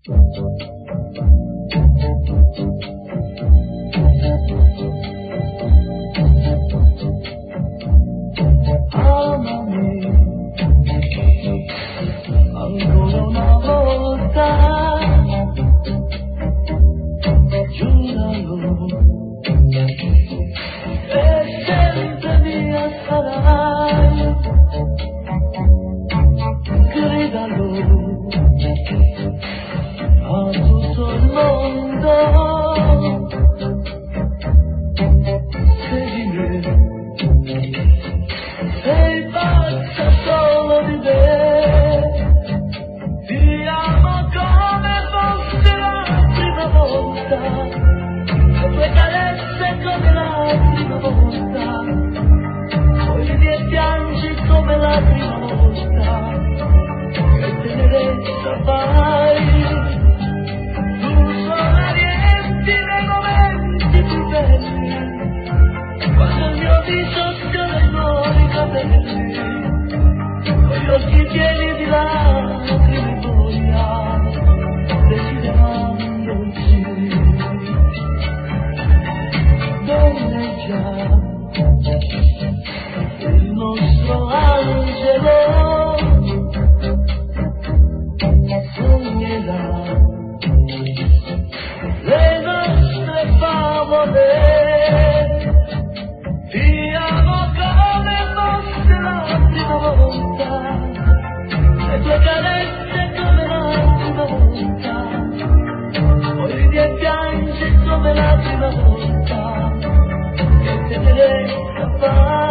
Amami ancora una volta, giuralo, e sempre mia sarai, gridalo a tutto il mondo, sei di me. Sei pazza solo di me, ti amo come fosse la prima volta, le tue carezze come la prima volta, poi ridi e piangi come la prima volta, che tenerezza fai, tu sola riempi dei momenti più belli, quando il mio viso sfiora i nuovi capelli, con gli occhi pieni di lacrime e voglia, desiderandoci. Donneggia il nostro angelo, sognerà le nostre favole. Ti amo come fosse la prima volta, le tue carezze come la prima volta, poi ridi e piangi come la prima volta, che tenerezza fai.